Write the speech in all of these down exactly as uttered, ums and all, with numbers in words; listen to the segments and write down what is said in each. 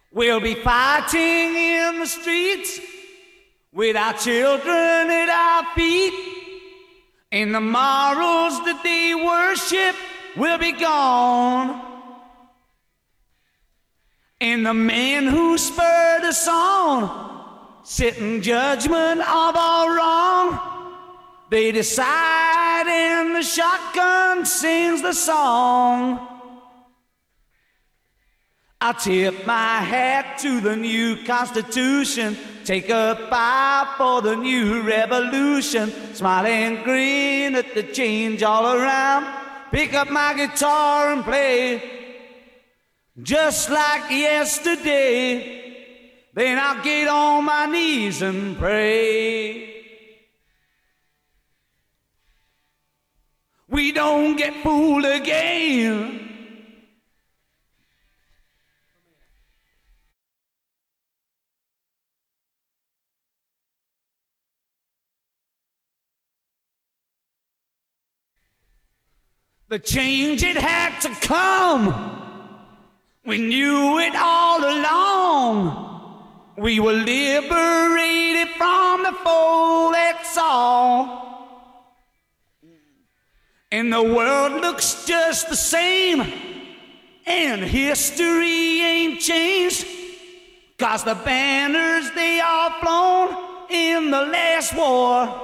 We'll be fighting in the streets with our children at our feet, and the morals that they worship will be gone. And the men who spurred us on, sitting judgment of all wrong, they decide and the shotgun sings the song. I tip my hat to the new Constitution, take a bow for the new revolution, smile and grin at the change all around, pick up my guitar and play just like yesterday. Then I'll get on my knees and pray. We don't get fooled again. The change, it had to come. We knew it all along. We were liberated from the foe, that's all. And the world looks just the same, and history ain't changed, 'cause the banners, they are flown in the last war.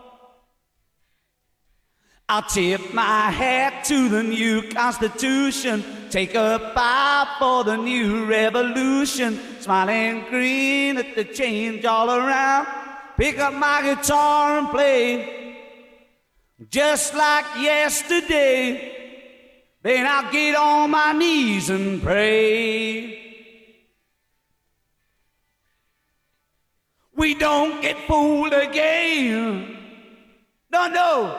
I'll tip my hat to the new Constitution, take a bow for the new revolution, smile and grin at the change all around, pick up my guitar and play just like yesterday. Then I'll get on my knees and pray. We don't get fooled again. No, no.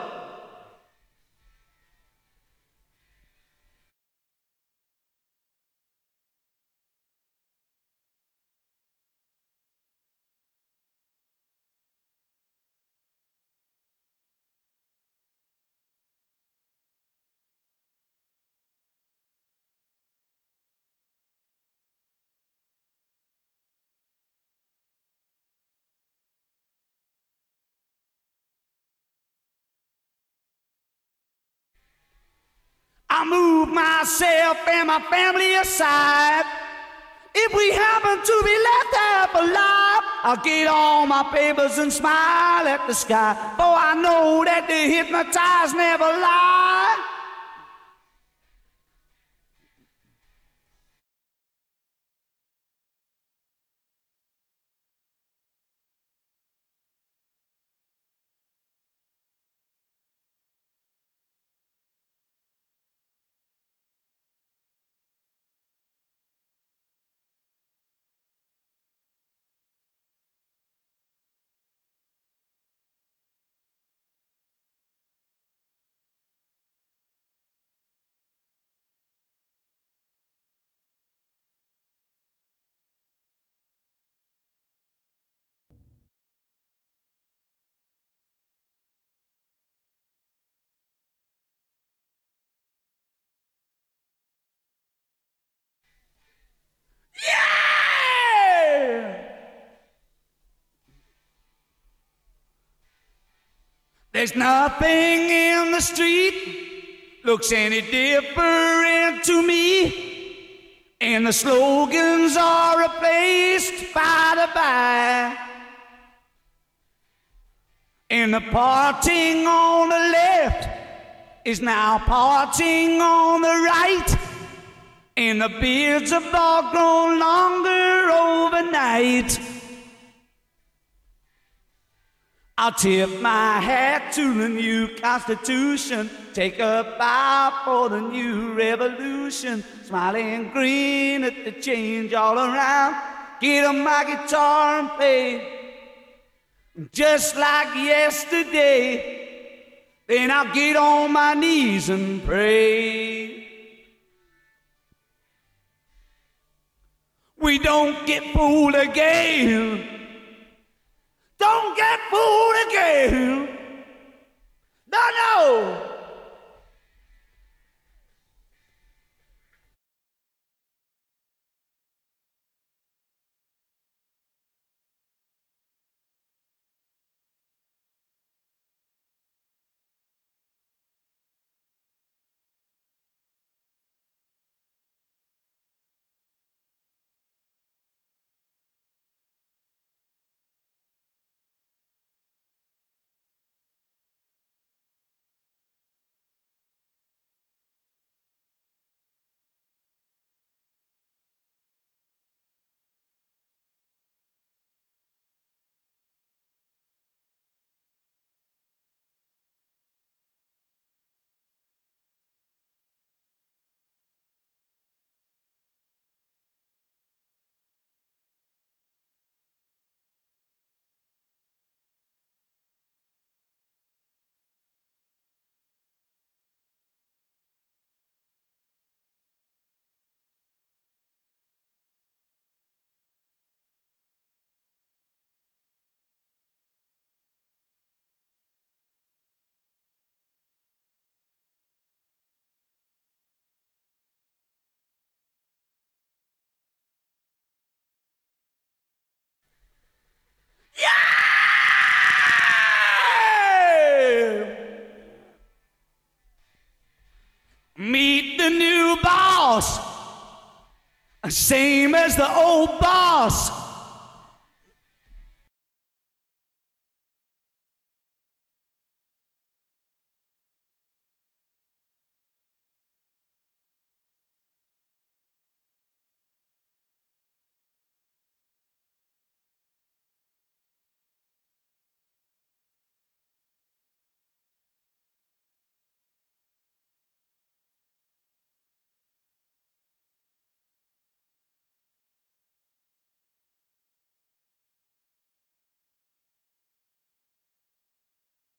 I move myself and my family aside. If we happen to be left half alive, I'll get on my papers and smile at the sky, for I know that the hypnotized never lie. Yeah! There's nothing in the street looks any different to me, and the slogans are replaced by the by, and the parting on the left is now parting on the right, and the beards have all grown longer overnight. I'll tip my hat to the new Constitution, take a bow for the new revolution, smile and grin at the change all around, get on my guitar and play just like yesterday. Then I'll get on my knees and pray. We don't get fooled again. Don't get fooled again. No, no. boss, same as the old boss.